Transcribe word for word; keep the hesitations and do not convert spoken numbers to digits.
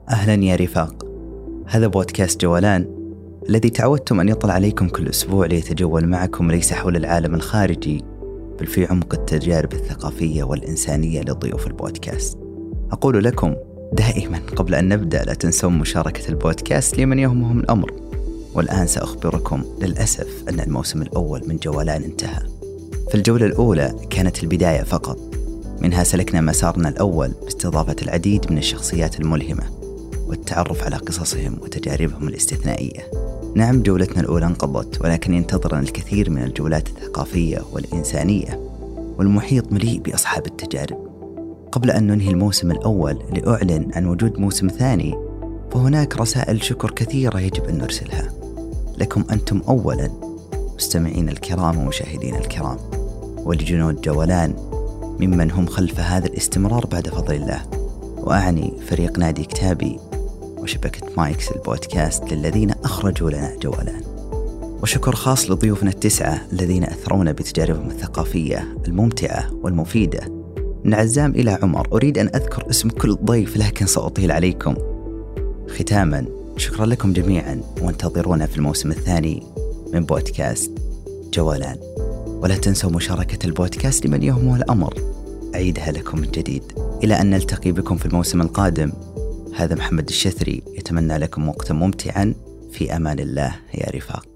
أهلا يا رفاق، هذا بودكاست جولان الذي تعودتم أن يطلع عليكم كل أسبوع ليتجول معكم ليس حول العالم الخارجي بل في عمق التجارب الثقافية والإنسانية لضيوف البودكاست. أقول لكم دائما قبل أن نبدأ لا تنسون مشاركة البودكاست لمن يهمهم الأمر. والآن سأخبركم للأسف أن الموسم الأول من جولان انتهى. في الجولة الأولى كانت البداية فقط، منها سلكنا مسارنا الأول باستضافة العديد من الشخصيات الملهمة والتعرف على قصصهم وتجاربهم الاستثنائية. نعم، جولتنا الأولى انقضت، ولكن ينتظرنا الكثير من الجولات الثقافية والإنسانية، والمحيط مليء بأصحاب التجارب. قبل أن ننهي الموسم الأول لأعلن عن وجود موسم ثاني، فهناك رسائل شكر كثيرة يجب أن نرسلها لكم أنتم أولا، مستمعين الكرام ومشاهدين الكرام، ولجنود جولان ممن هم خلف هذا الاستمرار بعد فضل الله، وأعني فريق نادي كتابي وشبكة مايكس البودكاست للذين أخرجوا لنا جولان. وشكر خاص لضيوفنا التسعة الذين أثرونا بتجاربهم الثقافية الممتعة والمفيدة. من عزام إلى عمر، أريد أن أذكر اسم كل ضيف لكن سأطيل عليكم. ختاما، شكرا لكم جميعا، وانتظرونا في الموسم الثاني من بودكاست جولان. ولا تنسوا مشاركة البودكاست لمن يهمه الأمر. أعيدها لكم من جديد. إلى أن نلتقي بكم في الموسم القادم، هذا محمد الشثري يتمنى لكم وقتا ممتعا في أمان الله يا رفاق.